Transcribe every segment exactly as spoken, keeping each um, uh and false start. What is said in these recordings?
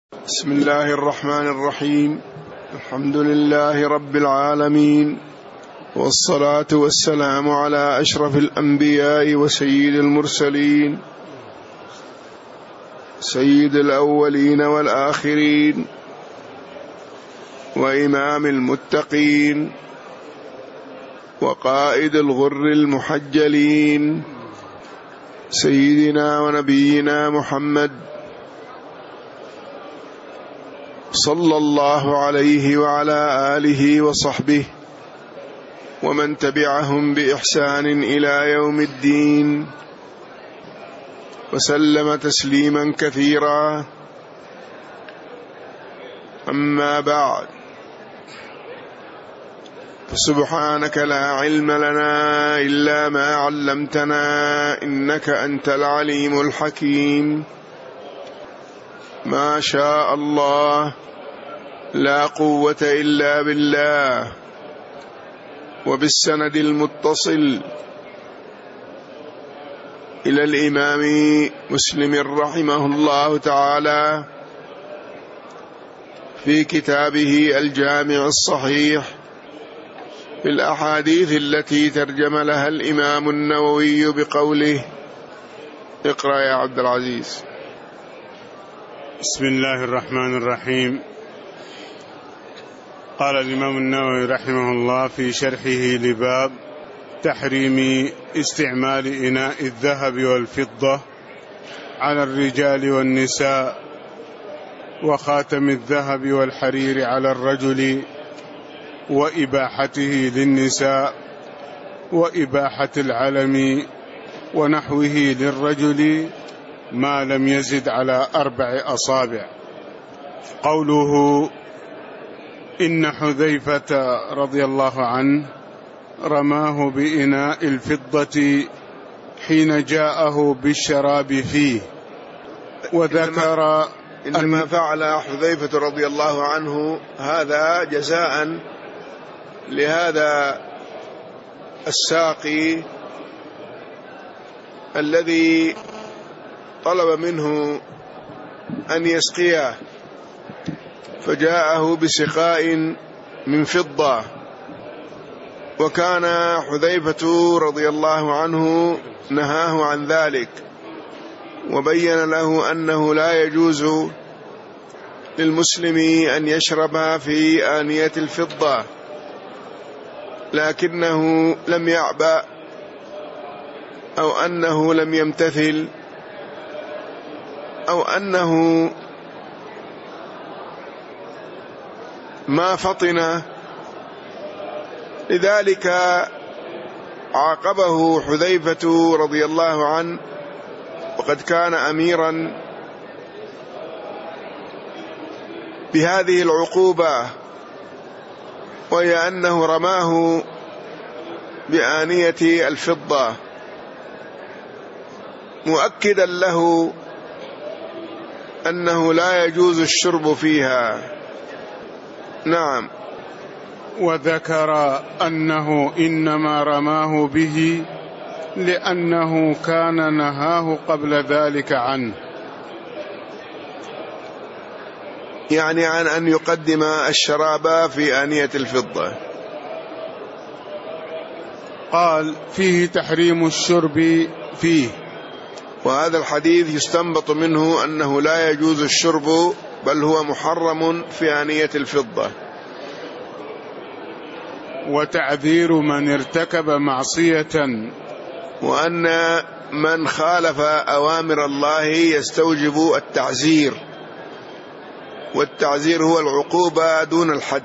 بسم الله الرحمن الرحيم. الحمد لله رب العالمين، والصلاة والسلام على أشرف الأنبياء وسيد المرسلين، سيد الأولين والآخرين، وإمام المتقين، وقائد الغر المحجلين، سيدنا ونبينا محمد صلى الله عليه وعلى آله وصحبه ومن تبعهم بإحسان إلى يوم الدين، وسلم تسليما كثيرا. أما بعد، فسبحانك لا علم لنا إلا ما علمتنا، إنك أنت العليم الحكيم. ما شاء الله لا قوة إلا بالله. وبالسند المتصل إلى الإمام مسلم رحمه الله تعالى في كتابه الجامع الصحيح في الأحاديث التي ترجم لها الإمام النووي بقوله: اقرأ يا عبد العزيز. بسم الله الرحمن الرحيم. قال الإمام النووي رحمه الله في شرحه لباب تحريم استعمال إناء الذهب والفضة على الرجال والنساء، وخاتم الذهب والحرير على الرجل، وإباحته للنساء، وإباحة العلم ونحوه للرجل ما لم يزد على أربع أصابع. قوله: إن حذيفة رضي الله عنه رماه بإناء الفضة حين جاءه بالشراب فيه، وذكر إنما فعل حذيفة رضي الله عنه هذا جزاء لهذا الساقي الذي طلب منه أن يسقيه، فجاءه بسقاء من فضة، وكان حذيفة رضي الله عنه نهاه عن ذلك، وبين له أنه لا يجوز للمسلم أن يشرب في آنية الفضة، لكنه لم يعبأ أو أنه لم يمتثل أو أنه ما فطن، لذلك عاقبه حذيفة رضي الله عنه، وقد كان أميرا، بهذه العقوبة، وهي أنه رماه بآنية الفضة، مؤكدا له أنه لا يجوز الشرب فيها. نعم. وذكر أنه إنما رماه به لأنه كان نهاه قبل ذلك عنه، يعني عن أن يقدم الشراب في آنية الفضة. قال: فيه تحريم الشرب فيه. وهذا الحديث يستنبط منه أنه لا يجوز الشرب، بل هو محرم في آنية الفضة. وتعذير من ارتكب معصية، وأن من خالف أوامر الله يستوجب التعزير، والتعزير هو العقوبة دون الحد.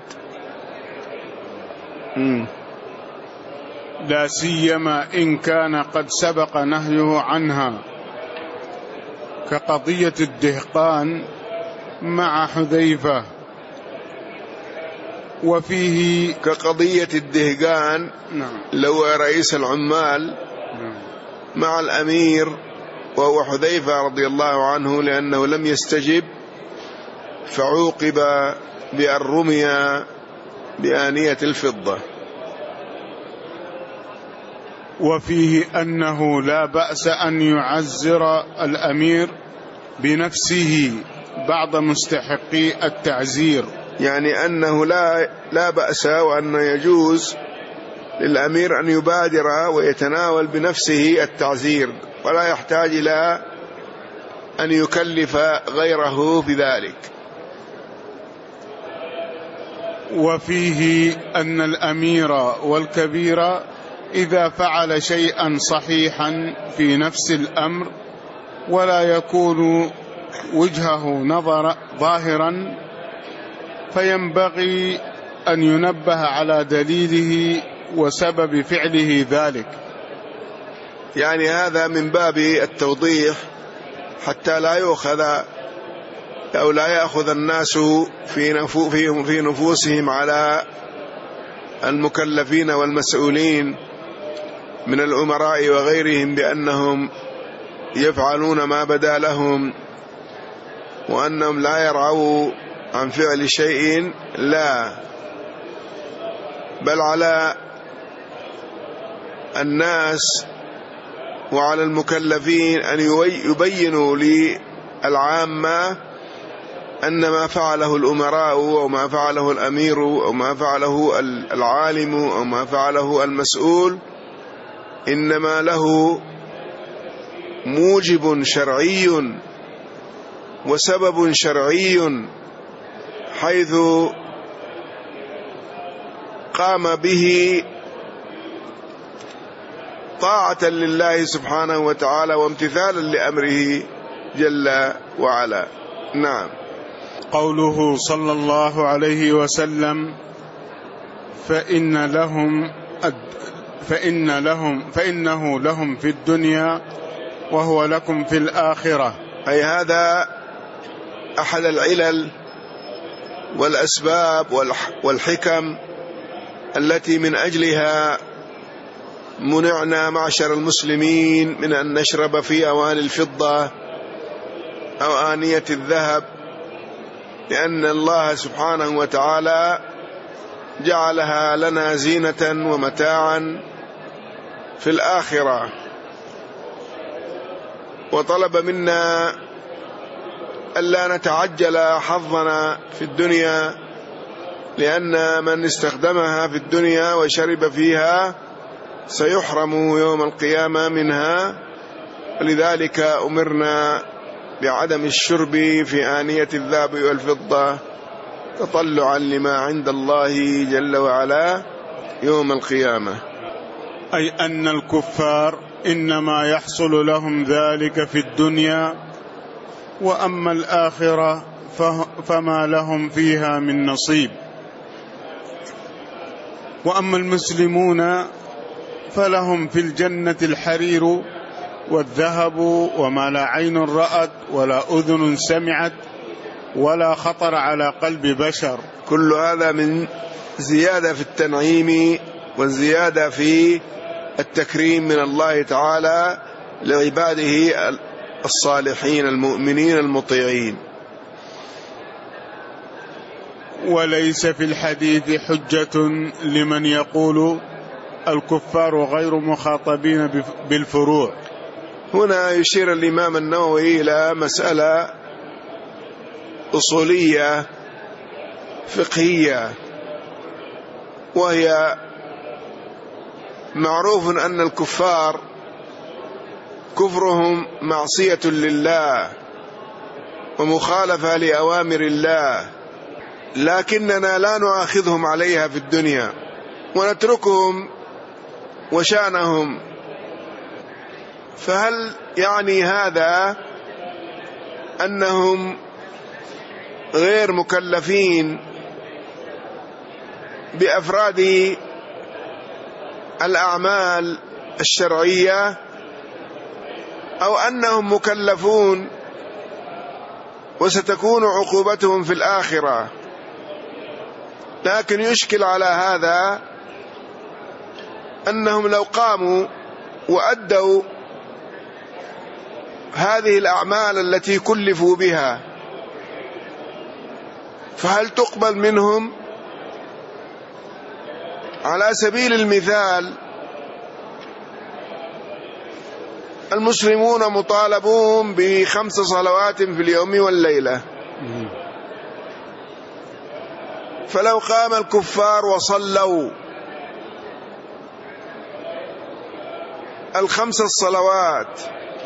م. لا سيما إن كان قد سبق نهيه عنها، كقضية الدهقان مع حذيفة. وفيه كقضية الدهقان، نعم، لو رئيس العمال نعم، مع الأمير وهو حذيفة رضي الله عنه، لأنه لم يستجب فعوقب بأن رمي بآنية الفضة. وفيه أنه لا بأس أن يعزر الأمير بنفسه بعض مستحقي التعزير، يعني أنه لا لا بأس وأن يجوز للأمير أن يبادر ويتناول بنفسه التعزير ولا يحتاج إلى أن يكلف غيره بذلك. وفيه أن الأمير والكبير إذا فعل شيئا صحيحا في نفس الأمر ولا يكون وجهه نظر ظاهرا فينبغي أن ينبه على دليله وسبب فعله ذلك. يعني هذا من باب التوضيح حتى لا يؤخذ أو لا يأخذ الناس في في نفوسهم على المكلفين والمسؤولين من الأمراء وغيرهم بأنهم يفعلون ما بدا لهم وأنهم لا يرعوا عن فعل شيء، لا، بل على الناس وعلى المكلفين أن يبينوا للعامة أن ما فعله الأمراء أو ما فعله الأمير أو ما فعله العالم أو ما فعله المسؤول إنما له موجب شرعي وسبب شرعي حيث قام به طاعة لله سبحانه وتعالى وامتثالا لأمره جل وعلا. نعم. قوله صلى الله عليه وسلم فإن لهم فإن لهم فإنه لهم في الدنيا وهو لكم في الآخرة، أي هذا أحد العلل والأسباب والحكم التي من أجلها منعنا معشر المسلمين من أن نشرب في أواني الفضة أو آنية الذهب، لأن الله سبحانه وتعالى جعلها لنا زينة ومتاعا في الآخرة، وطلب منا ألا نتعجل حظنا في الدنيا، لأن من استخدمها في الدنيا وشرب فيها سيحرم يوم القيامة منها، ولذلك أمرنا بعدم الشرب في آنية الذهب والفضة تطلعا لما عند الله جل وعلا يوم القيامة. أي أن الكفار إنما يحصل لهم ذلك في الدنيا، وأما الآخرة فما لهم فيها من نصيب. وأما المسلمون فلهم في الجنة الحرير والذهب وما لا عين رأت ولا أذن سمعت ولا خطر على قلب بشر. كل هذا من زيادة في التنعيم والزيادة في التكريم من الله تعالى لعباده الصالحين المؤمنين المطيعين. وليس في الحديث حجة لمن يقول الكفار غير مخاطبين بالفروع. هنا يشير الإمام النووي إلى مسألة أصولية فقهية، وهي معروف أن الكفار كفرهم معصية لله ومخالفة لأوامر الله، لكننا لا نؤاخذهم عليها في الدنيا ونتركهم وشأنهم. فهل يعني هذا أنهم غير مكلفين بأفراد الأعمال الشرعية، أو أنهم مكلفون وستكون عقوبتهم في الآخرة؟ لكن يشكل على هذا أنهم لو قاموا وأدوا هذه الأعمال التي كلفوا بها فهل تقبل منهم؟ على سبيل المثال المسلمون مطالبون بخمس صلوات في اليوم والليلة، فلو قام الكفار وصلوا الخمس الصلوات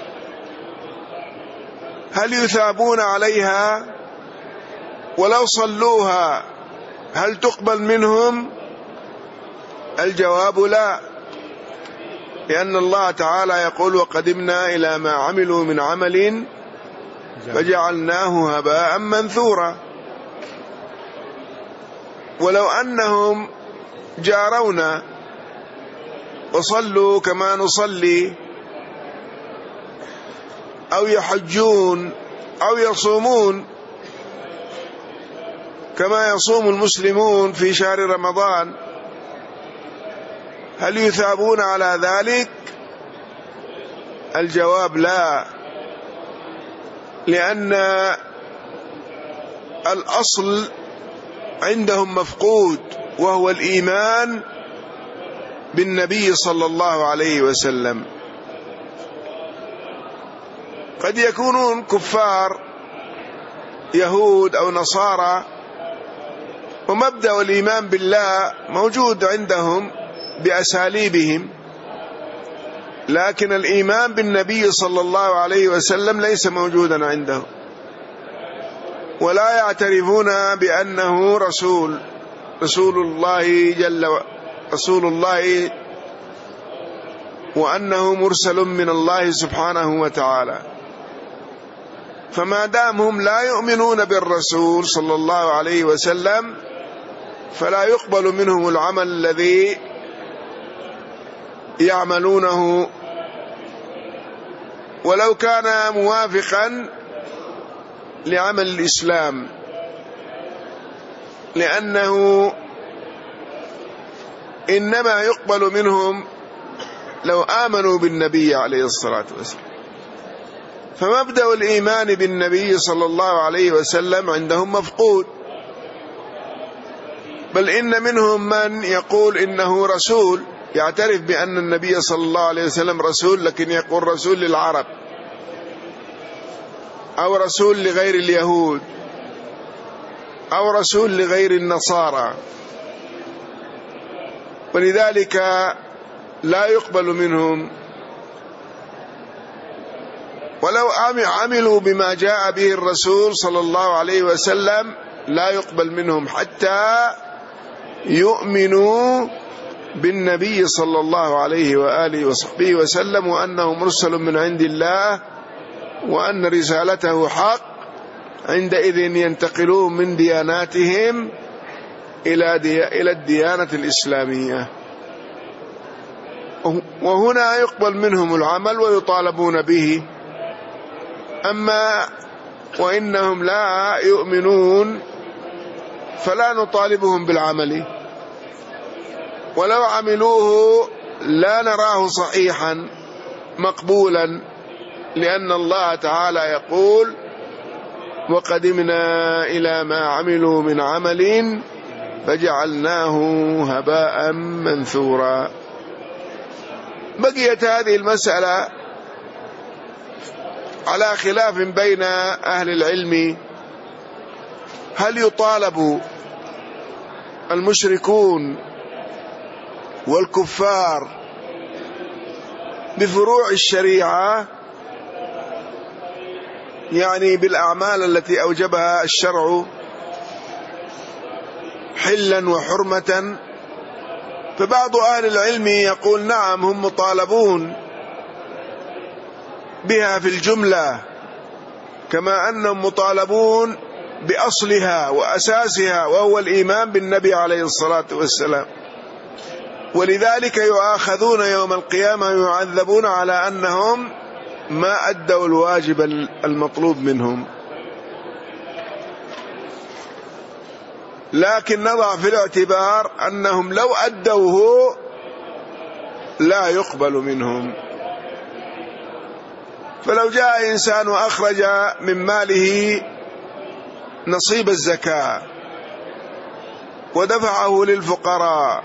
هل يثابون عليها؟ ولو صلوها هل تقبل منهم؟ الجواب لا، لأن الله تعالى يقول: وقدمنا إلى ما عملوا من عمل فجعلناه هباء منثورا. ولو أنهم جارونا وصلوا كما نصلي، أو يحجون أو يصومون كما يصوم المسلمون في شهر رمضان، هل يثابون على ذلك؟ الجواب لا، لأن الأصل عندهم مفقود، وهو الإيمان بالنبي صلى الله عليه وسلم. قد يكونون كفار يهود أو نصارى ومبدأ الإيمان بالله موجود عندهم بأساليبهم، لكن الإيمان بالنبي صلى الله عليه وسلم ليس موجودا عندهم، ولا يعترفون بأنه رسول رسول الله جل رسول الله وأنه مرسل من الله سبحانه وتعالى. فما دام هم لا يؤمنون بالرسول صلى الله عليه وسلم فلا يقبل منهم العمل الذي يعملونه، ولو كان موافقا لعمل الإسلام، لأنه إنما يقبل منهم لو آمنوا بالنبي عليه الصلاة والسلام. فمبدأ الإيمان بالنبي صلى الله عليه وسلم عندهم مفقود، بل إن منهم من يقول إنه رسول، يعترف بأن النبي صلى الله عليه وسلم رسول، لكن يقول رسول للعرب أو رسول لغير اليهود أو رسول لغير النصارى، ولذلك لا يقبل منهم. ولو عملوا بما جاء به الرسول صلى الله عليه وسلم لا يقبل منهم حتى يؤمنوا بالنبي صلى الله عليه وآله وصحبه وسلم، وأنه مرسل من عند الله، وأن رسالته حق. عندئذ ينتقلون من دياناتهم إلى دي... إلى الديانة الإسلامية، وهنا يقبل منهم العمل ويطالبون به. أما وإنهم لا يؤمنون فلا نطالبهم بالعمل، ولو عملوه لا نراه صحيحا مقبولا، لأن الله تعالى يقول: وقدمنا إلى ما عملوا من عمل فجعلناه هباء منثورا. بقيت هذه المسألة على خلاف بين أهل العلم: هل يطالب المشركون والكفار بفروع الشريعة، يعني بالأعمال التي أوجبها الشرع حلا وحرمة؟ فبعض أهل العلم يقول: نعم، هم مطالبون بها في الجملة، كما أنهم مطالبون بأصلها وأساسها، وهو الإيمان بالنبي عليه الصلاة والسلام. ولذلك يؤاخذون يوم القيامة ويعذبون على أنهم ما أدوا الواجب المطلوب منهم. لكن نضع في الاعتبار أنهم لو أدوه لا يقبل منهم. فلو جاء إنسان وأخرج من ماله نصيب الزكاة ودفعه للفقراء،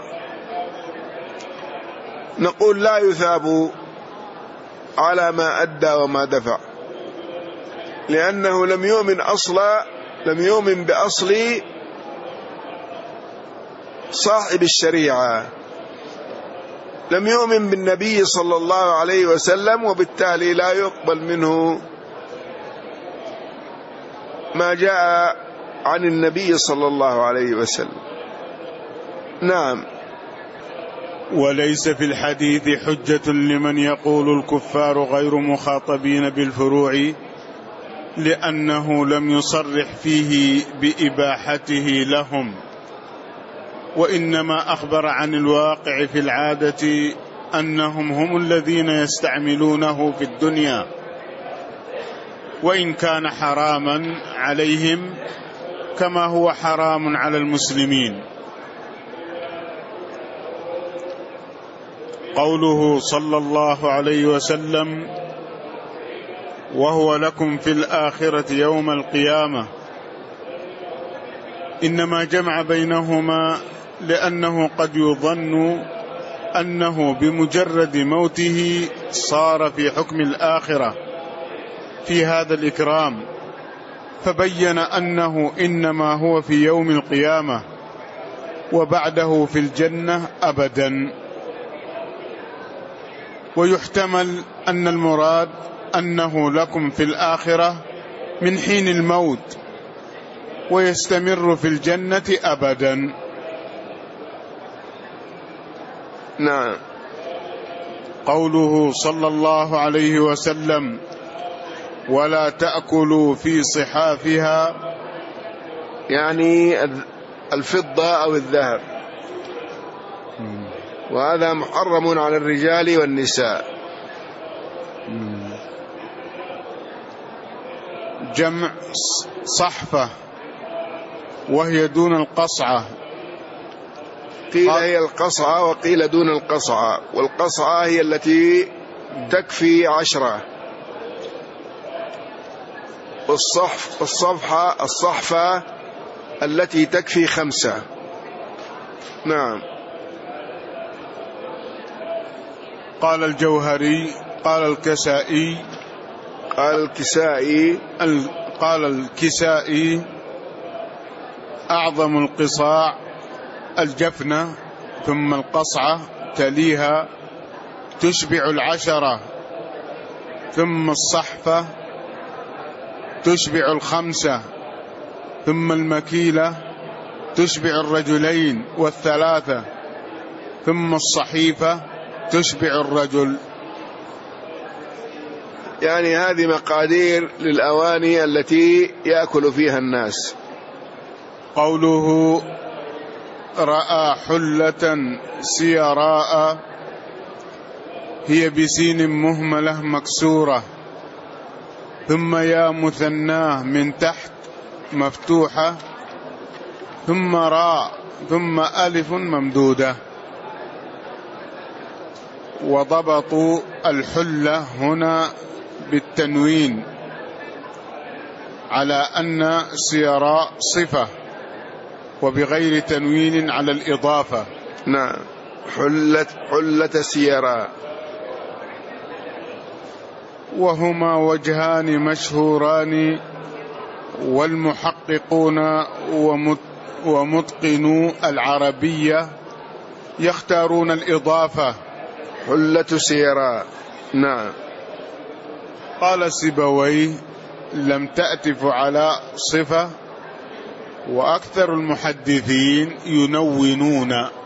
نقول لا يثاب على ما أدى وما دفع، لأنه لم يؤمن أصلا لم يؤمن بأصل صاحب الشريعة، لم يؤمن بالنبي صلى الله عليه وسلم، وبالتالي لا يقبل منه ما جاء عن النبي صلى الله عليه وسلم. نعم. وليس في الحديث حجة لمن يقول الكفار غير مخاطبين بالفروع، لأنه لم يصرح فيه بإباحته لهم، وإنما أخبر عن الواقع في العادة أنهم هم الذين يستعملونه في الدنيا، وإن كان حراما عليهم كما هو حرام على المسلمين. قوله صلى الله عليه وسلم: وهو لكم في الآخرة يوم القيامة، إنما جمع بينهما لأنه قد يظن أنه بمجرد موته صار في حكم الآخرة في هذا الإكرام، فبين أنه إنما هو في يوم القيامة وبعده في الجنة أبدا. ويحتمل أن المراد أنه لكم في الآخرة من حين الموت ويستمر في الجنة أبدا. نعم. قوله صلى الله عليه وسلم: ولا تأكلوا في صحافها، يعني الفضة أو الذهب، وهذا محرم على الرجال والنساء. جمع صحفة وهي دون القصعة، قيل هي القصعة وقيل دون القصعة، والقصعة هي التي تكفي عشرة، والصحف الصفحة الصحفة التي تكفي خمسة. نعم. قال الجوهري قال الكسائي قال الكسائي قال الكسائي أعظم القصاع الجفنة، ثم القصعة تليها تشبع العشرة، ثم الصحفة تشبع الخمسة، ثم المكيلة تشبع الرجلين والثلاثة، ثم الصحيفة تشبع الرجل. يعني هذه مقادير للأواني التي يأكل فيها الناس. قوله رأى حلة سيراء هي بسين مهملة مكسورة، ثم يا مثناه من تحت مفتوحة، ثم راء، ثم ألف ممدودة. وضبطوا الحلة هنا بالتنوين على أن سيراء صفة، وبغير تنوين على الإضافة. نعم. حلة حلة سيراء. وهما وجهان مشهوران، والمحققون ومتقنو العربية يختارون الإضافة. حلة سيراء. نعم. قال سيبويه: لم تأتف على صفة، وأكثر المحدثين ينونون.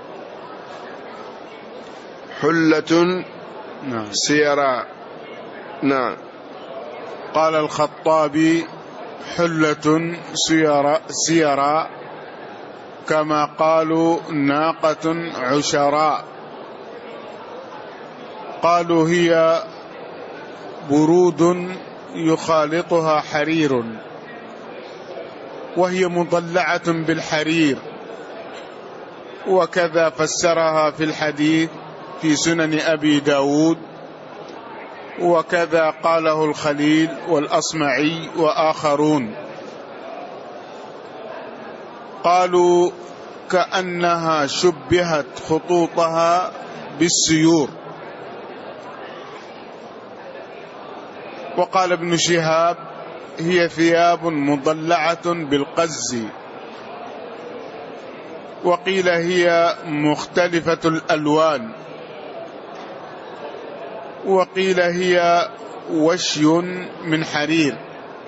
حلة نعم. سيراء. نعم. قال الخطابي: حلة سيراء, سيراء كما قالوا ناقة عشراء. قالوا هي برود يخالطها حرير، وهي مضلعة بالحرير، وكذا فسرها في الحديث في سنن أبي داود، وكذا قاله الخليل والأصمعي وآخرون. قالوا كأنها شبهت خطوطها بالسيور. وقال ابن شهاب هي ثياب مضلعة بالقز، وقيل هي مختلفة الألوان، وقيل هي وشي من حرير،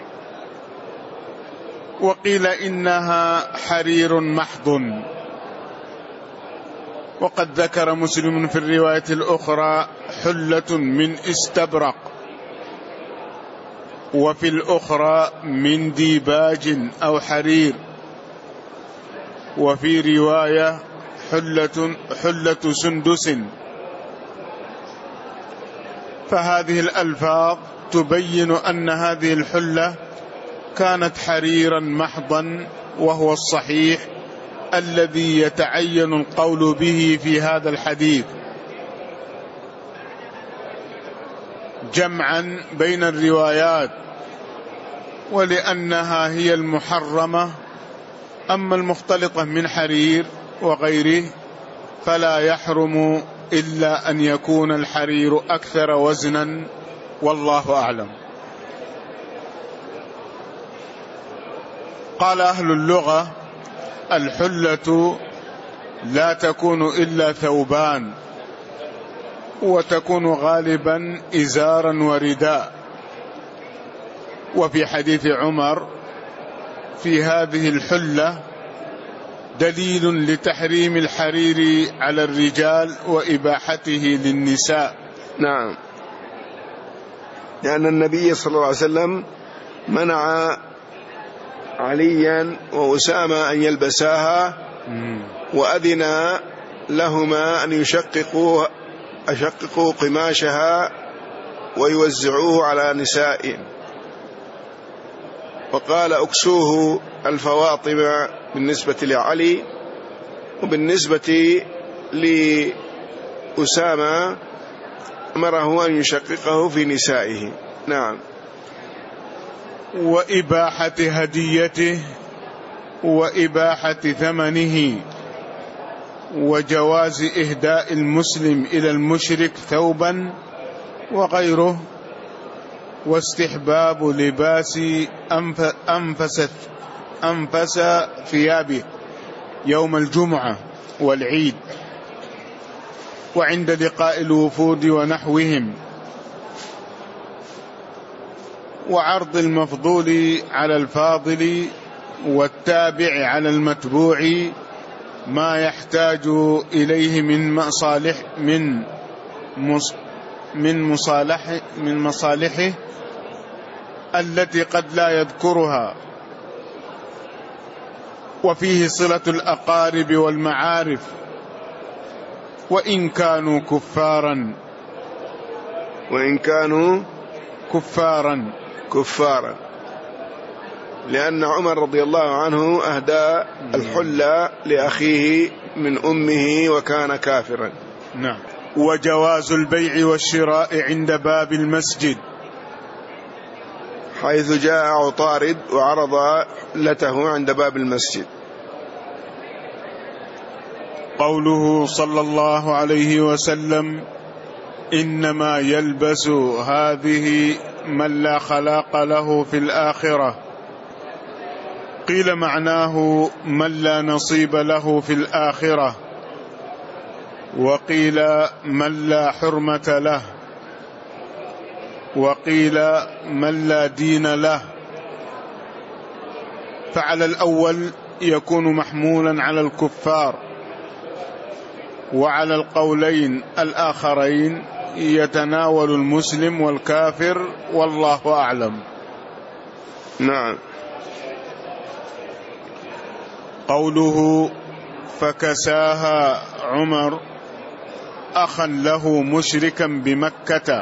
وقيل إنها حرير محض. وقد ذكر مسلم في الرواية الأخرى حلة من استبرق، وفي الأخرى من ديباج أو حرير، وفي رواية حلة, حلة سندس. فهذه الألفاظ تبين أن هذه الحلة كانت حريرا محضا، وهو الصحيح الذي يتعين القول به في هذا الحديث، جمعا بين الروايات، ولأنها هي المحرمة. أما المختلطة من حرير وغيره فلا يحرم إلا أن يكون الحرير أكثر وزنا، والله أعلم. قال أهل اللغة: الحلة لا تكون إلا ثوبان، وتكون غالبا إزارا ورداء. وفي حديث عمر في هذه الحلة دليل لتحريم الحرير على الرجال وإباحته للنساء. نعم، لأن النبي صلى الله عليه وسلم منع عليا وأسامة أن يلبساها، وأذن لهما أن يشققوا أشققوا قماشها ويوزعوه على نسائهم، وقال أكسوه الفواطم بالنسبة لعلي، وبالنسبة لأسامة أمره أن يشققه في نسائه. نعم. وإباحة هديته وإباحة ثمنه، وجواز إهداء المسلم إلى المشرك ثوبا وغيره، واستحباب لباس أنفس, أنفس ثيابه يوم الجمعة والعيد، وعند لقاء الوفود ونحوهم، وعرض المفضول على الفاضل، والتابع على المتبوع ما يحتاج إليه من مصالح من مص من مصالح من مصالحه التي قد لا يذكرها. وفيه صلة الأقارب والمعارف وإن كانوا كفارا وإن كانوا كفارا كفارا لأن عمر رضي الله عنه أهدى الحلة لأخيه من أمه وكان كافرا. نعم. وجواز البيع والشراء عند باب المسجد، حيث جاء عطارد وعرض حلته عند باب المسجد. قوله صلى الله عليه وسلم: إنما يلبس هذه من لا خلاق له في الآخرة، قيل معناه من لا نصيب له في الآخرة، وقيل من لا حرمة له، وقيل من لا دين له. فعلى الأول يكون محمولا على الكفار، وعلى القولين الآخرين يتناول المسلم والكافر، والله أعلم. نعم. قوله فكساها عمر أخا له مشركا بمكة،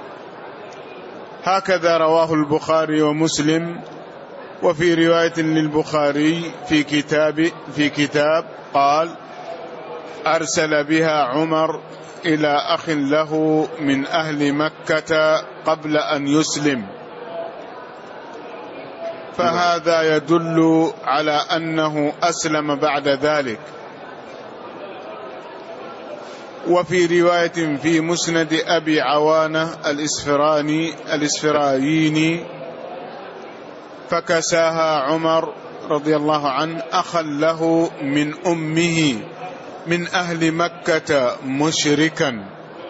هكذا رواه البخاري ومسلم. وفي رواية للبخاري في كتاب في كتاب قال: أرسل بها عمر إلى أخ له من أهل مكة قبل أن يسلم، فهذا يدل على أنه أسلم بعد ذلك. وفي رواية في مسند أبي عوانة الإسفراني الإسفرايني فكساها عمر رضي الله عنه أخا له من أمه من أهل مكة مشركا.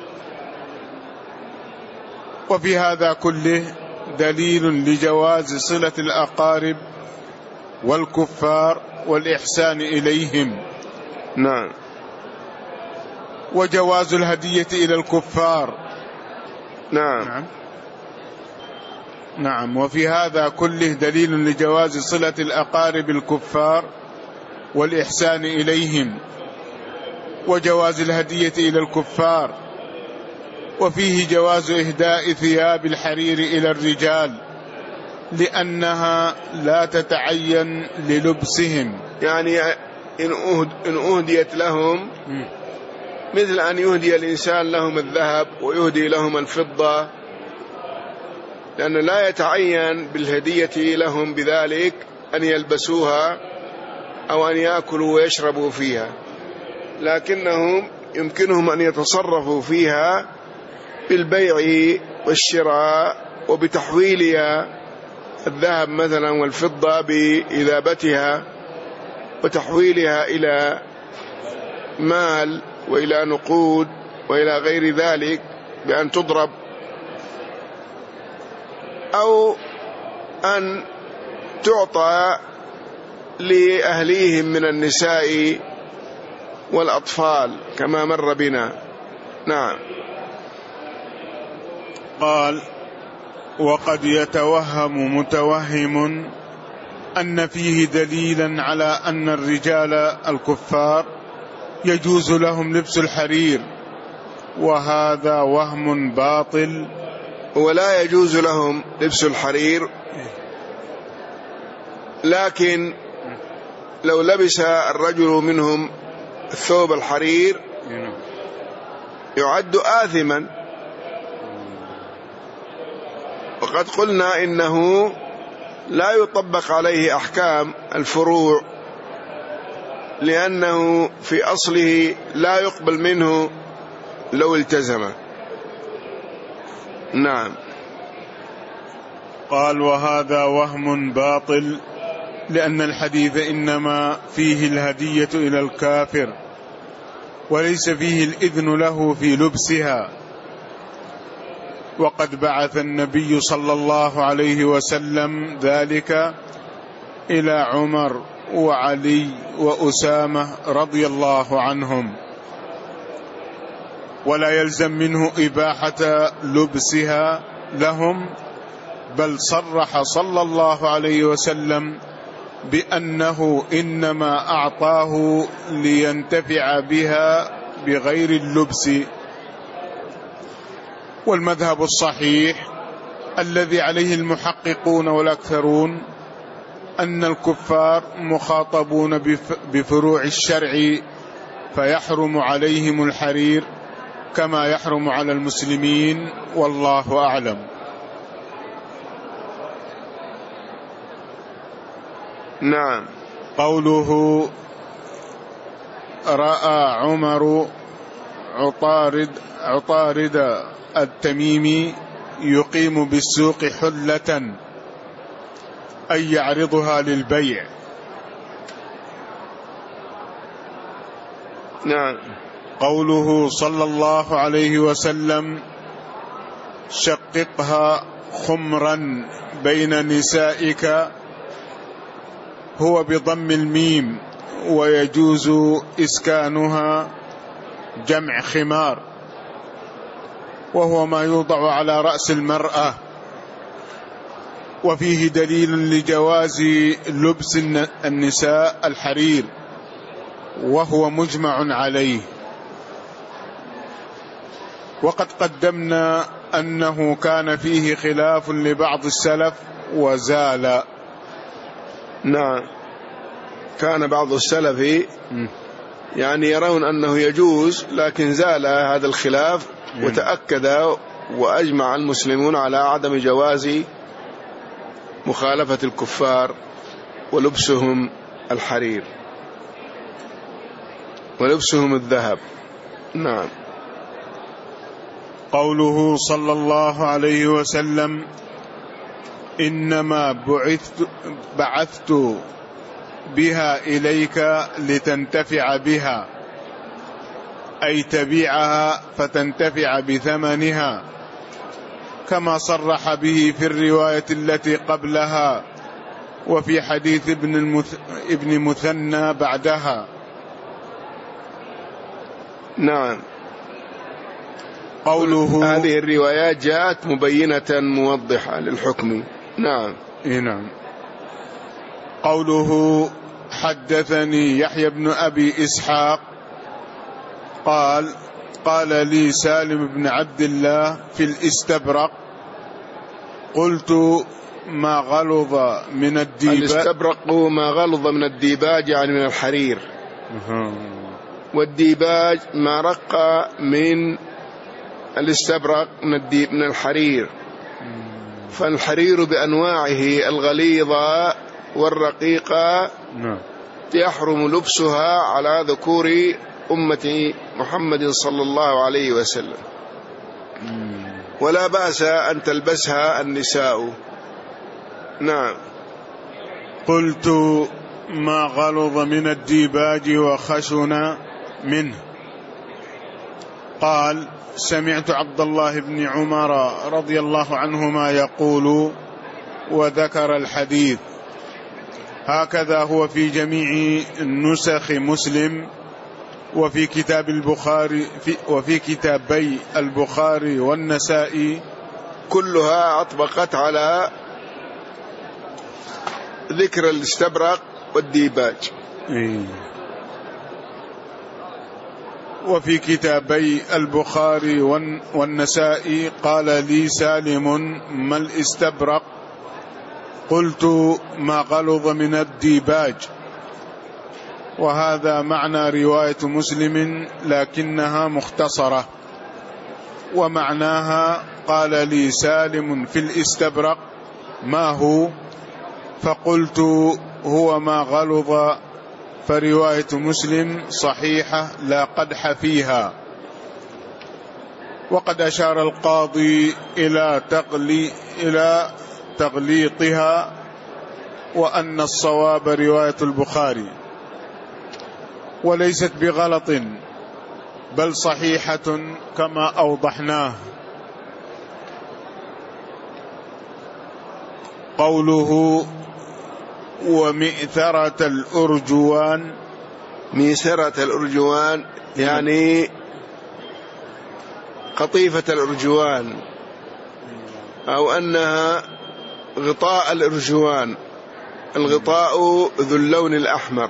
وفي هذا كله دليل لجواز صلة الأقارب والكفار والإحسان إليهم. نعم. وجواز الهدية إلى الكفار. نعم. نعم. نعم. وفي هذا كله دليل لجواز صلة الأقارب الكفار والإحسان إليهم، وجواز الهدية إلى الكفار. وفيه جواز إهداء ثياب الحرير إلى الرجال لأنها لا تتعين للبسهم، يعني إن أهديت لهم مثل أن يهدي الإنسان لهم الذهب ويهدي لهم الفضة، لأنه لا يتعين بالهدية لهم بذلك أن يلبسوها أو أن يأكلوا ويشربوا فيها، لكنهم يمكنهم أن يتصرفوا فيها بالبيع والشراء وبتحويلها، الذهب مثلا والفضة بإذابتها وتحويلها إلى مال وإلى نقود وإلى غير ذلك بأن تضرب، أو أن تعطى لأهليهم من النساء والأطفال كما مر بنا. نعم. قال: وقد يتوهم متوهم أن فيه دليلا على أن الرجال الكفار يجوز لهم لبس الحرير، وهذا وهم باطل. ولا يجوز لهم لبس الحرير، لكن لو لبس الرجل منهم الثوب الحرير يعد آثما، وقد قلنا إنه لا يطبق عليه أحكام الفروع، لأنه في أصله لا يقبل منه لو التزم. نعم. قال: وهذا وهم باطل، لأن الحديث إنما فيه الهدية إلى الكافر وليس فيه الإذن له في لبسها. وقد بعث النبي صلى الله عليه وسلم ذلك إلى عمر وعلي وأسامة رضي الله عنهم، ولا يلزم منه إباحة لبسها لهم، بل صرح صلى الله عليه وسلم بأنه إنما أعطاه لينتفع بها بغير اللبس. والمذهب الصحيح الذي عليه المحققون والأكثرون أن الكفار مخاطبون بفروع الشرع، فيحرم عليهم الحرير كما يحرم على المسلمين، والله أعلم. نعم. قوله: رأى عمر عطارد عطارد التميمي يقيم بالسوق حلة، أي يعرضها للبيع. نعم. قوله صلى الله عليه وسلم: شققها خمرا بين نسائك، هو بضم الميم، ويجوز إسكانها جمع خمار، وهو ما يوضع على رأس المرأة. وفيه دليل لجواز لبس النساء الحرير، وهو مجمع عليه. وقد قدمنا أنه كان فيه خلاف لبعض السلف وزال. نعم. كان بعض السلف يعني يرون أنه يجوز، لكن زال هذا الخلاف وتأكد وأجمع المسلمون على عدم جواز مخالفة الكفار ولبسهم الحرير ولبسهم الذهب. نعم. قوله صلى الله عليه وسلم: إنما بعثت, بعثت بها إليك لتنتفع بها، أي تبيعها فتنتفع بثمنها، كما صرح به في الرواية التي قبلها وفي حديث ابن, المث... ابن مثنى بعدها. نعم. قوله هذه الروايات جاءت مبينة موضحة للحكم. نعم. إيه نعم. قوله حدثني يحيى بن أبي إسحاق قال قال لي سالم بن عبد الله في الاستبرق، قلت ما غلظ من الديباج. الاستبرق ما غلظ من الديباج يعني من الحرير، والديباج ما رق من الاستبرق من الديب من الحرير. فالحرير بأنواعه الغليظة والرقيقة يحرم لبسها على ذكور أمة محمد صلى الله عليه وسلم، ولا بأس أن تلبسها النساء. نعم. قلت ما غلظ من الديباج وخشن منه. قال سمعت عبد الله بن عمر رضي الله عنهما يقول، وذكر الحديث. هكذا هو في جميع نسخ مسلم وفي كتاب البخاري في وفي كتابي البخاري والنسائي، كلها أطبقت على ذكر الاستبرق والديباج. إيه. وفي كتابي البخاري والنسائي قال لي سالم ما الاستبرق، قلت ما غلظ من الديباج. وهذا معنى رواية مسلم لكنها مختصرة، ومعناها قال لي سالم في الاستبرق ما هو، فقلت هو ما غلظ. فرواية مسلم صحيحة لا قدح فيها. وقد أشار القاضي إلى تغلي إلى تغليطها، وأن الصواب رواية البخاري، وليست بغلط بل صحيحة كما أوضحناه. قوله ومئثرة الأرجوان، مئثرة الأرجوان يعني قطيفة الأرجوان، أو أنها غطاء الأرجوان، الغطاء ذو اللون الأحمر.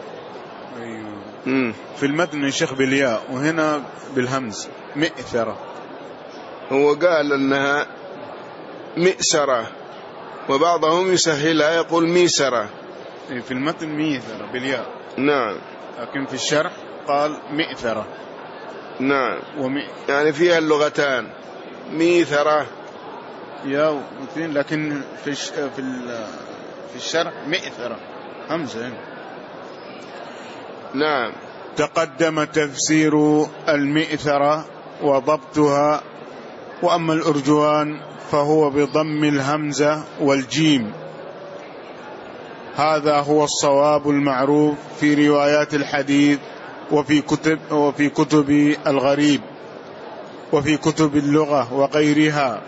أيوه. في المتن الشيخ بالياء وهنا بالهمز مئثرة. هو قال أنها مئسرة، وبعضهم يسهلها يقول ميسرة. في المتن ميثرة بالياء. نعم. لكن في الشرح قال مئثرة. نعم. ومئ... يعني فيها اللغتان ميثرة يا مثلين، لكن في الش... في ال... في الشرح مئثرة همزة. نعم. تقدم تفسير المئثرة وضبطها. وأما الأرجوان فهو بضم الهمزة والجيم. هذا هو الصواب المعروف في روايات الحديث وفي كتب وفي كتب الغريب وفي كتب اللغة وغيرها،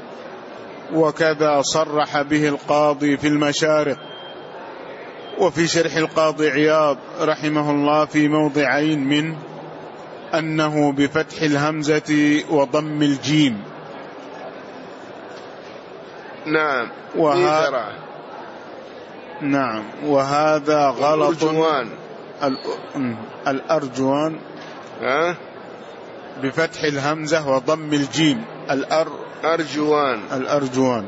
وكذا صرح به القاضي في المشارق، وفي شرح القاضي عياض رحمه الله في موضعين منه أنه بفتح الهمزة وضم الجيم. نعم. وهذا نعم وهذا غلط. الأرجوان الأرجوان ها بفتح الهمزة وضم الجيم الأر أرجوان الأرجوان.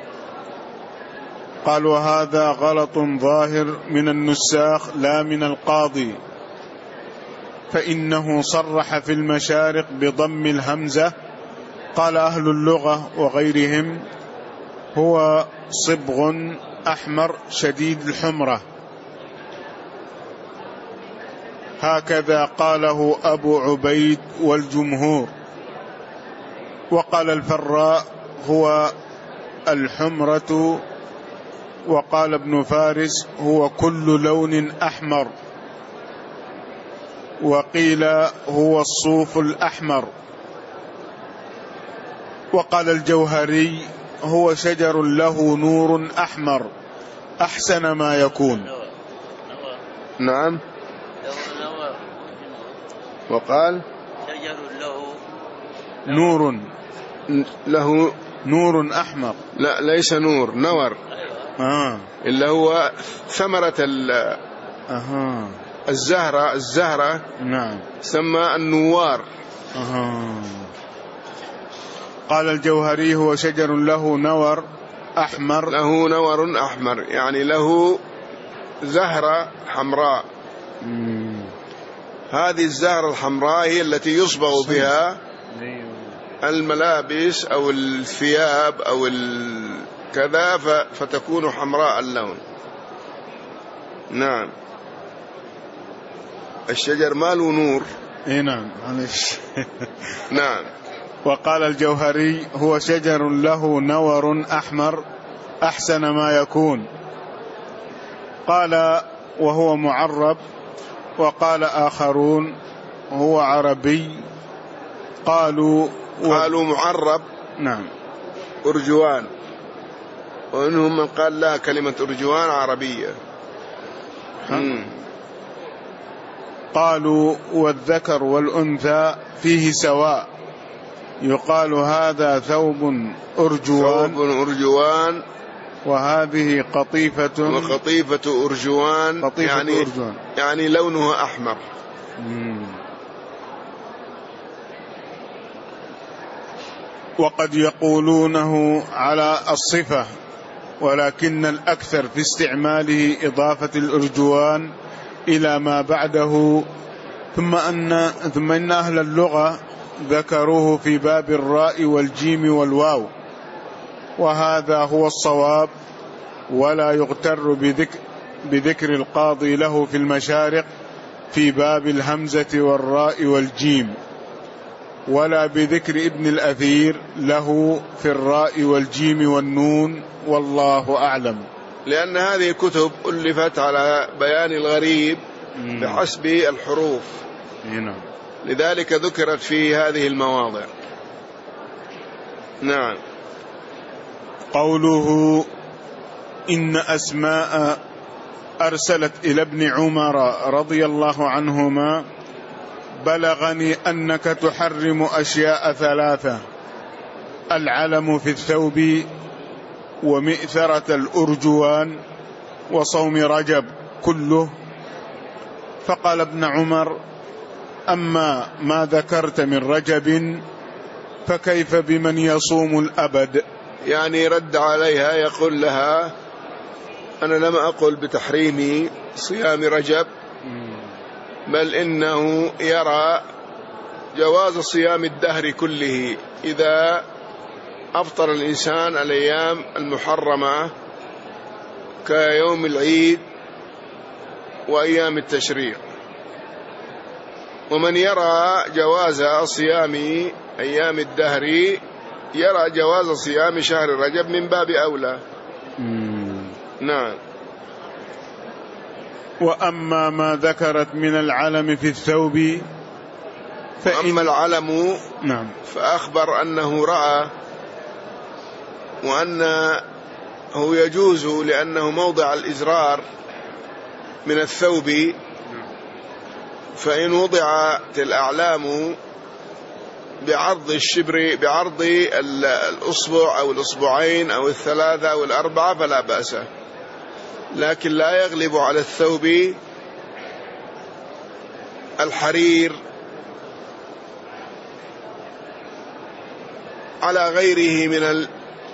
قال وهذا غلط ظاهر من النساخ لا من القاضي، فإنه صرح في المشارق بضم الهمزة. قال أهل اللغة وغيرهم هو صبغ أحمر شديد الحمرة، هكذا قاله أبو عبيد والجمهور. وقال الفراء هو الحمرة، وقال ابن فارس هو كل لون أحمر، وقيل هو الصوف الأحمر. وقال الجوهري هو شجر له نور أحمر أحسن ما يكون. نعم. وقال شجر له نور له نور أحمر. لا ليس نور، نور. آه. اللي هو ثمرة أها. الزهرة الزهرة نعم. سمى النوار. أها. قال الجوهري هو شجر له نور أحمر، له نور أحمر يعني له زهرة حمراء. مم. هذه الزهرة الحمراء هي التي يصبغ بها الملابس أو الثياب أو كذا فتكون حمراء اللون. نعم. الشجر ما له نور. اي نعم معلش. نعم. وقال الجوهري هو شجر له نور أحمر أحسن ما يكون. قال وهو معرب. وقال آخرون هو عربي. قالوا و... قالوا معرب. نعم. أرجوان. وإنهم من قال لا كلمة أرجوان عربية. قالوا والذكر والأنثى فيه سواء، يقال هذا ثوب أرجوان ثوب أرجوان وهذه قطيفة وقطيفة أرجوان. قطيفة يعني أرجوان يعني لونها أحمر. مم. وقد يقولونه على الصفة، ولكن الأكثر في استعماله إضافة الأرجوان إلى ما بعده. ثم أن ثم إن أهل اللغة ذكروه في باب الراء والجيم والواو، وهذا هو الصواب، ولا يغتر بذكر, بذكر القاضي له في المشارق في باب الهمزة والراء والجيم، ولا بذكر ابن الأثير له في الراء والجيم والنون، والله أعلم. لأن هذه كتب ألفت على بيان الغريب بحسب الحروف، لذلك ذكرت في هذه المواضع. نعم. قوله إن أسماء أرسلت إلى ابن عمر رضي الله عنهما بلغني أنك تحرم أشياء ثلاثة: العلم في الثوب، ومئثرة الأرجوان، وصوم رجب كله. فقال ابن عمر: أما ما ذكرت من رجب فكيف بمن يصوم الأبد؟ يعني رد عليها يقول لها: أنا لم أقل بتحريم صيام رجب، بل إنه يرى جواز صيام الدهر كله إذا أفطر الإنسان الأيام المحرمة كيوم العيد وأيام التشريق. ومن يرى جواز صيام أيام الدهر يرى جواز صيام شهر رجب من باب أولى. نعم. وأما ما ذكرت من العلم في الثوب فإن أما العلم نعم فأخبر أنه رأى وأنه يجوز لأنه موضع الإزرار من الثوب، فإن وضعت الأعلام بعرض الشبر بعرض الأصبع أو الأصبعين أو الثلاثة أو الأربعة فلا بأس، لكن لا يغلب على الثوب الحرير على غيره من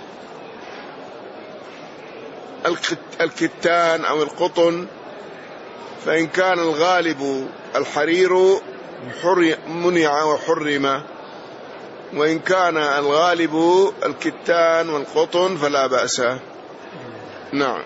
الكتان أو القطن. فإن كان الغالب الحرير منع وحرم، وإن كان الغالب الكتان والقطن فلا بأس. نعم.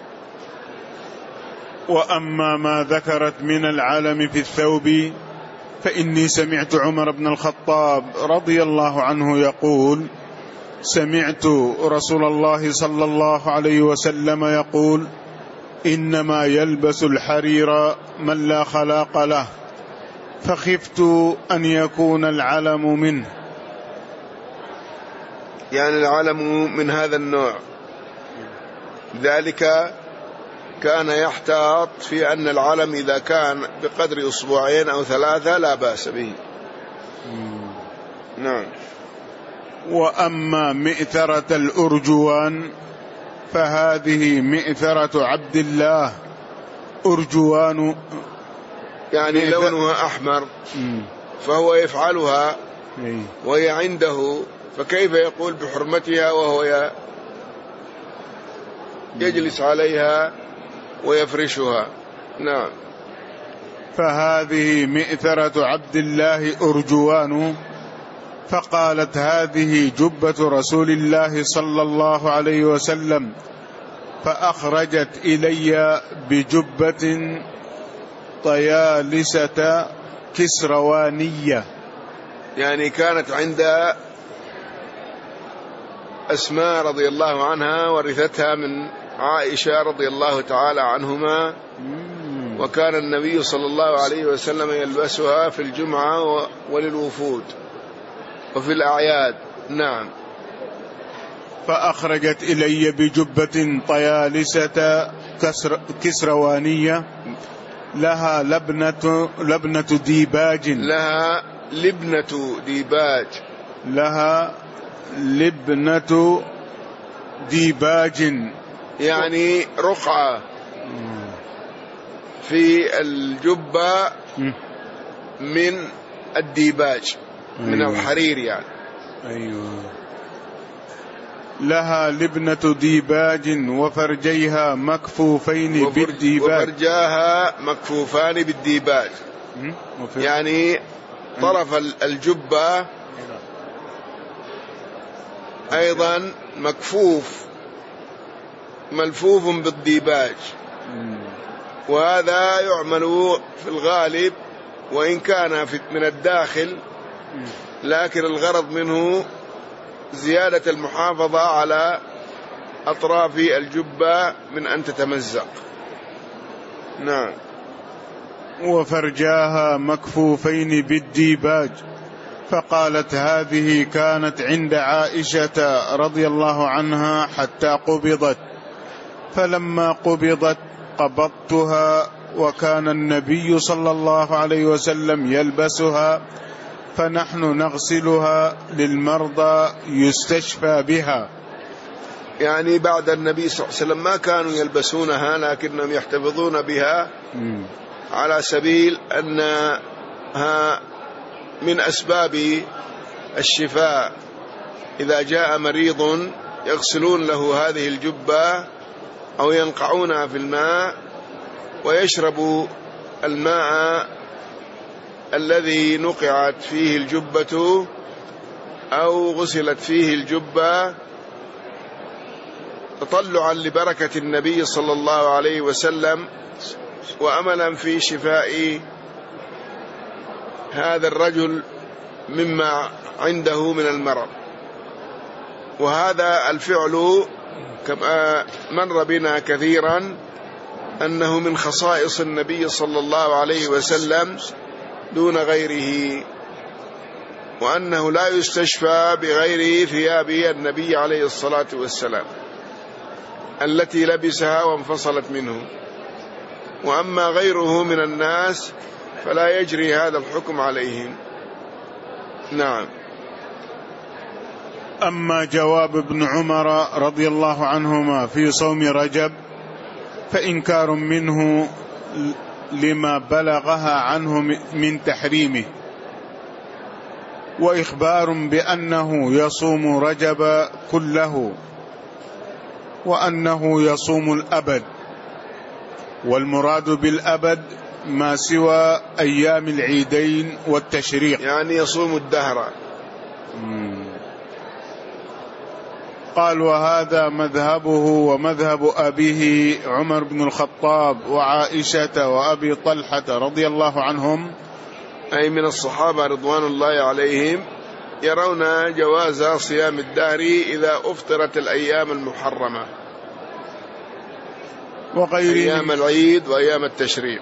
وأما ما ذكرت من العلم في الثوب فإني سمعت عمر بن الخطاب رضي الله عنه يقول: سمعت رسول الله صلى الله عليه وسلم يقول: إنما يلبس الحرير من لا خلاق له، فخفت أن يكون العلم منه. يعني العلم من هذا النوع، ذلك كان يحتاط في أن العلم إذا كان بقدر أسبوعين أو ثلاثة لا بأس به. نعم. وأما مئثرة الأرجوان فهذه مئثرة عبد الله أرجوان، يعني لونها أحمر فهو يفعلها وهي عنده، فكيف يقول بحرمتها وهو يجلس عليها ويفرشها؟ نعم. فهذه مئثرة عبد الله أرجوان. فقالت: هذه جبة رسول الله صلى الله عليه وسلم، فأخرجت إلي بجبة طيالسة كسروانية. يعني كانت عند أسماء رضي الله عنها، ورثتها من عائشة رضي الله تعالى عنهما، وكان النبي صلى الله عليه وسلم يلبسها في الجمعة وللوفود وفي الأعياد. نعم. فأخرجت إلي بجبة طيالسة كسروانية لها لبنة لبنة ديباج لها لبنة ديباج لها لبنة ديباج يعني رقعة في الجبة من الديباج، من أيوة. الحرير يعني. أيوة. لها لبنة ديباج وفرجيها مكفوفين وفرج بالديباج وفرجاها مكفوفان بالديباج، يعني طرف الجبة أيضا مكفوف ملفوف بالديباج، وهذا يعمل في الغالب وإن كان من الداخل، لكن الغرض منه زيادة المحافظة على أطراف الجبة من أن تتمزق. نعم. وفرجاها مكفوفين بالديباج. فقالت: هذه كانت عند عائشة رضي الله عنها حتى قبضت، فلما قبضت قبضتها، وكان النبي صلى الله عليه وسلم يلبسها، فنحن نغسلها للمرضى يستشفى بها. يعني بعد النبي صلى الله عليه وسلم ما كانوا يلبسونها، لكنهم يحتفظون بها م. على سبيل أنها من أسباب الشفاء. إذا جاء مريض يغسلون له هذه الجبة أو ينقعونها في الماء ويشرب الماء الذي نقعت فيه الجبة أو غسلت فيه الجبة تطلعا لبركة النبي صلى الله عليه وسلم، وأملا في شفاء هذا الرجل مما عنده من المرض. وهذا الفعل كما مر بنا كثيرا أنه من خصائص النبي صلى الله عليه وسلم دون غيره، وأنه لا يستشفى بغير ثياب النبي عليه الصلاة والسلام التي لبسها وانفصلت منه. وأما غيره من الناس فلا يجري هذا الحكم عليهم. نعم. أما جواب ابن عمر رضي الله عنهما في صوم رجب فإنكار منه لما بلغها عنه من تحريمه، وإخبار بأنه يصوم رجب كله، وأنه يصوم الأبد، والمراد بالأبد ما سوى أيام العيدين والتشريق، يعني يصوم الدهر. قال: وهذا مذهبه ومذهب أبيه عمر بن الخطاب وعائشة وأبي طلحة رضي الله عنهم، أي من الصحابة رضوان الله عليهم، يرون جواز صيام الدهر إذا أفطرت الأيام المحرمة وغيرهم أيام العيد وأيام التشريق.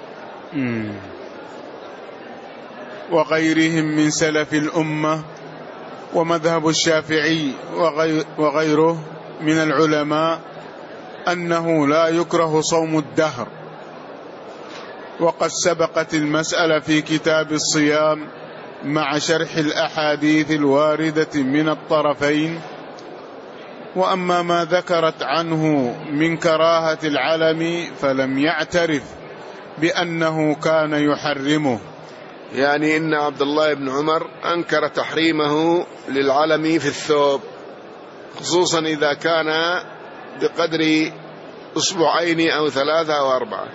وغيرهم من سلف الأمة ومذهب الشافعي وغيره من العلماء أنه لا يكره صوم الدهر. وقد سبقت المسألة في كتاب الصيام مع شرح الأحاديث الواردة من الطرفين. وأما ما ذكرت عنه من كراهة العلم فلم يعترف بأنه كان يحرمه. يعني إن عبد الله بن عمر أنكر تحريمه للعلم في الثوب، خصوصا إذا كان بقدر أسبوعين أو ثلاثة أو أربعة.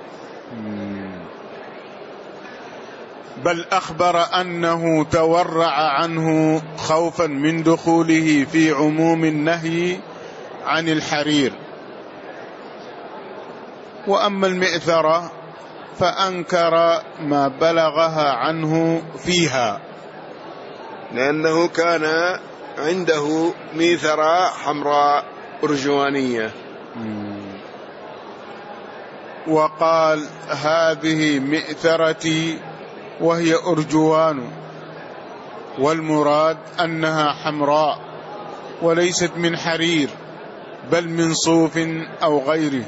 بل أخبر أنه تورع عنه خوفا من دخوله في عموم النهي عن الحرير. وأما المئثرة فأنكر ما بلغها عنه فيها، لأنه كان عنده ميثرة حمراء أرجوانية، وقال هذه مئثرتي وهي أرجوان، والمراد أنها حمراء وليست من حرير بل من صوف أو غيره.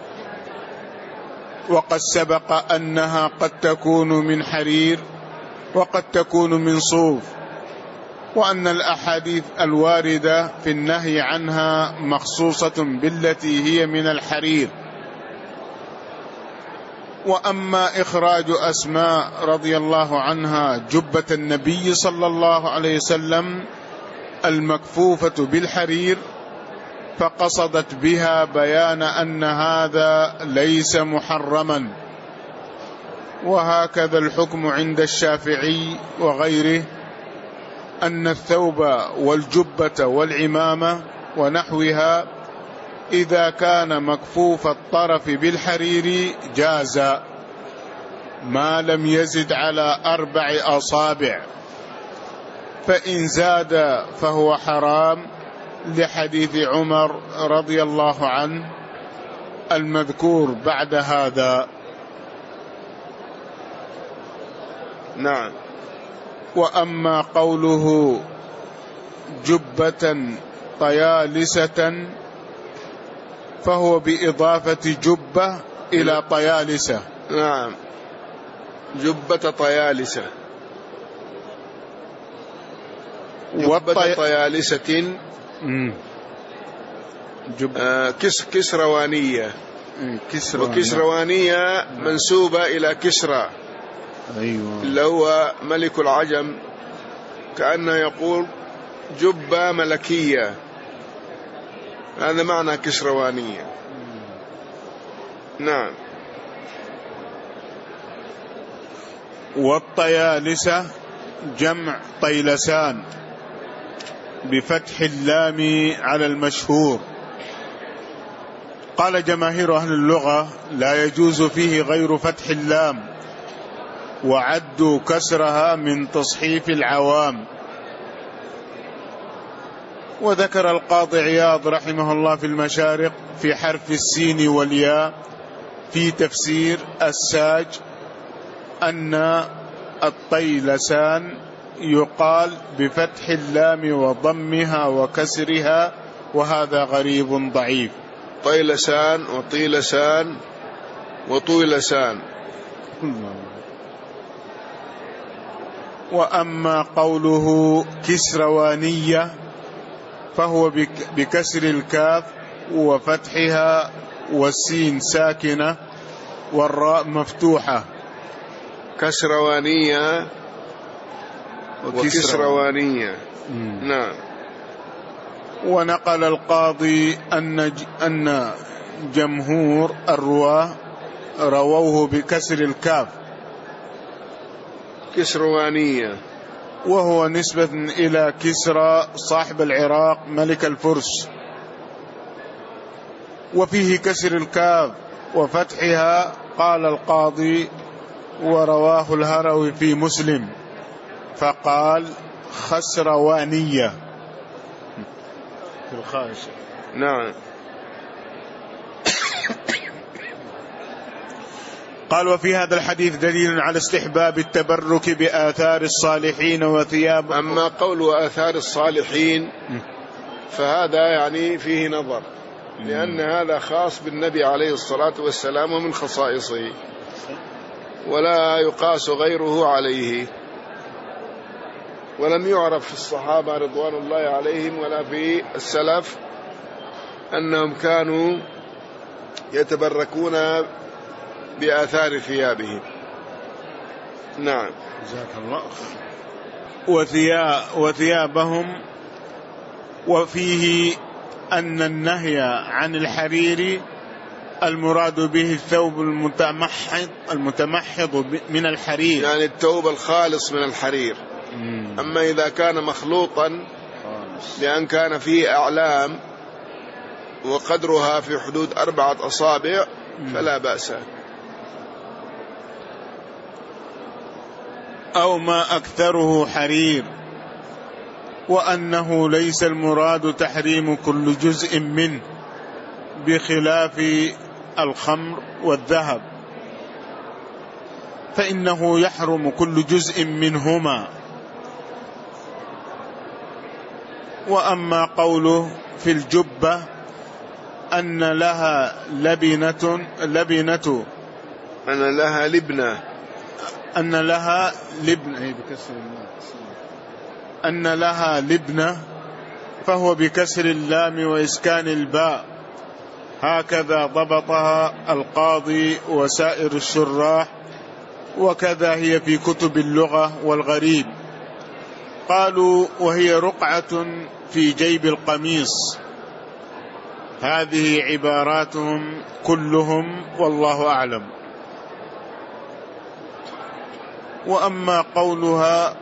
وقد سبق أنها قد تكون من حرير وقد تكون من صوف، وأن الأحاديث الواردة في النهي عنها مخصوصة بالتي هي من الحرير. وأما إخراج أسماء رضي الله عنها جبة النبي صلى الله عليه وسلم المكفوفة بالحرير فقصدت بها بيان أن هذا ليس محرما. وهكذا الحكم عند الشافعي وغيره، أن الثوب والجبة والعمامة ونحوها إذا كان مكفوف الطرف بالحرير جاز ما لم يزد على أربع أصابع، فإن زاد فهو حرام، لحديث عمر رضي الله عنه المذكور بعد هذا. نعم. وأما قوله جبة طيالسة فهو بإضافة جبة إلى طيالسة. نعم، جبة طيالسة. جبة طيالسة جب... آه كس... كسروانية. كسرى وكسروانية منسوبة إلى كسرى، أيوة، اللي هو ملك العجم، كأنه يقول جبة ملكية، هذا معنى كسروانية. نعم. والطيالسة جمع طيلسان بفتح اللام على المشهور. قال جماهير أهل اللغة لا يجوز فيه غير فتح اللام، وعدوا كسرها من تصحيف العوام. وذكر القاضي عياض رحمه الله في المشارق في حرف السين والياء في تفسير الساج أن الطيلسان يقال بفتح اللام وضمها وكسرها، وهذا غريب ضعيف. طيلسان وطيلسان وطيلسان. وأما قوله كسروانية فهو بكسر الكاف وفتحها والسين ساكنة والراء مفتوحة. كسروانية وكسروانية. نعم. ونقل القاضي أن أن جمهور الرواة رووه بكسر الكاف كسروانية، وهو نسبة إلى كسرى صاحب العراق ملك الفرس. وفيه كسر الكاف وفتحها قال القاضي ورواه الهروي في مسلم، فقال خسروانية في الخاش. نعم. قال: وفي هذا الحديث دليل على استحباب التبرك بآثار الصالحين وثياب. أما قول آثار الصالحين فهذا يعني فيه نظر، لأن هذا خاص بالنبي عليه الصلاة والسلام ومن خصائصه، ولا يقاس غيره عليه، ولم يعرف في الصحابة رضوان الله عليهم ولا في السلف أنهم كانوا يتبركون بآثار ثيابهم. نعم. جزاك الله. وثياب وثيابهم. وفيه أن النهي عن الحرير المراد به الثوب المتمحض المتمحض من الحرير، يعني الثوب الخالص من الحرير. مم. أما إذا كان مخلوطا لأن كان فيه أعلام وقدرها في حدود أربعة أصابع فلا بأس. أو ما أكثره حرير، وأنه ليس المراد تحريم كل جزء منه بخلاف الخمر والذهب، فإنه يحرم كل جزء منهما. وأما قوله في الجبة أن لها لبنة لبنة أن لها لبنة أن لها لبنة أن لها لبنة فهو بكسر اللام وإسكان الباء، هكذا ضبطها القاضي وسائر الشراح، وكذا هي في كتب اللغة والغريب. قالوا: وهي رقعة في جيب القميص. هذه عباراتهم كلهم والله أعلم. وأما قولها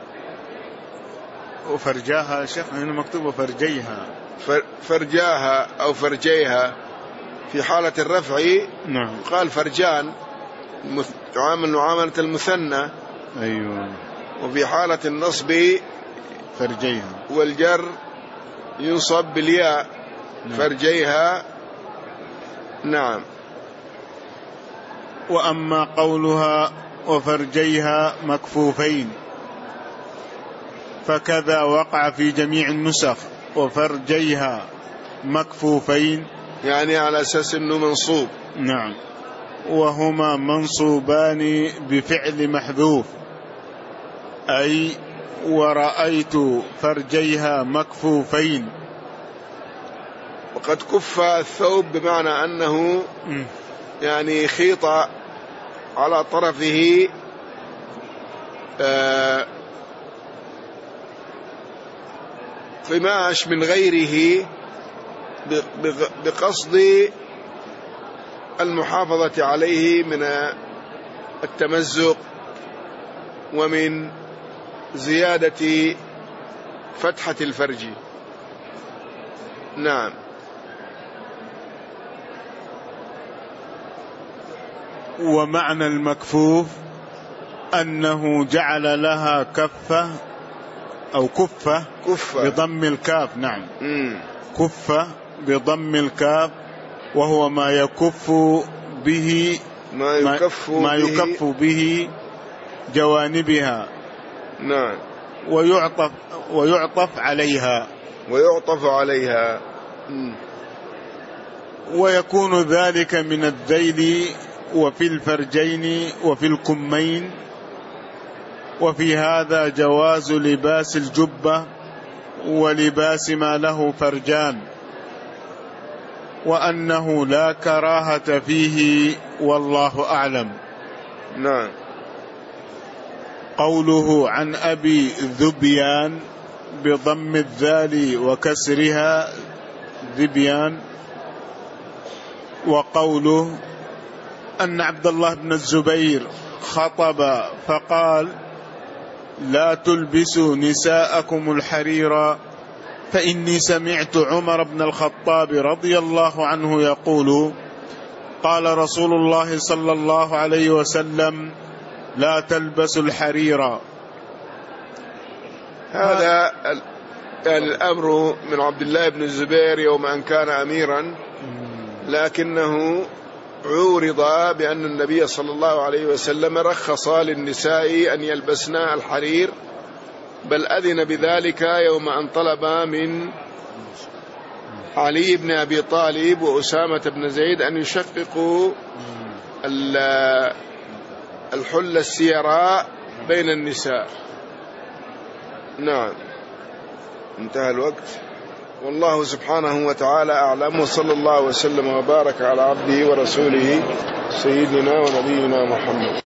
وفرجاها، شيخ هنا مكتوب فرجيها، فرجاها أو فرجيها في حالة الرفع. نعم. قال فرجان تعامل معاملة المثنى. أيوة. وفي حالة النصب فرجيها، والجر ينصب بالياء. نعم. فرجيها. نعم. وأما قولها وفرجيها مكفوفين فكذا وقع في جميع النسخ، وفرجيها مكفوفين، يعني على أساس أنه منصوب. نعم. وهما منصوبان بفعل محذوف، أي ورأيت فرجيها مكفوفين. وقد كف الثوب بمعنى أنه م. يعني خيط على طرفه آه قماش من غيره بقصد المحافظة عليه من التمزق ومن زيادة فتحة الفرج. نعم. ومعنى المكفوف أنه جعل لها كفة أو كفة, كفة بضم الكاف. نعم. مم. كفة بضم الكاف، وهو ما يكف به ما يكف, ما يكف به, به جوانبها. نعم. ويعطف ويعطف عليها ويعطف عليها مم. ويكون ذلك من الذيل وفي الفرجين وفي الكمين. وفي هذا جواز لباس الجبة ولباس ما له فرجان، وأنه لا كراهة فيه والله أعلم. نعم. قوله عن أبي ذبيان بضم الذال وكسرها ذبيان. وقوله أن عبد الله بن الزبير خطب فقال: لا تلبسوا نساءكم الحرير، فإني سمعت عمر بن الخطاب رضي الله عنه يقول: قال رسول الله صلى الله عليه وسلم: لا تلبسوا الحرير. هذا الأمر من عبد الله بن الزبير يوم أن كان أميرا، لكنه عورض بأن النبي صلى الله عليه وسلم رخص للنساء أن يلبسن الحرير، بل أذن بذلك يوم أن طلب من علي بن أبي طالب وأسامة بن زيد أن يشققوا الحل السيراء بين النساء. نعم، انتهى الوقت، والله سبحانه وتعالى أعلم، وصلى الله وسلم وبارك على عبده ورسوله سيدنا ونبينا محمد.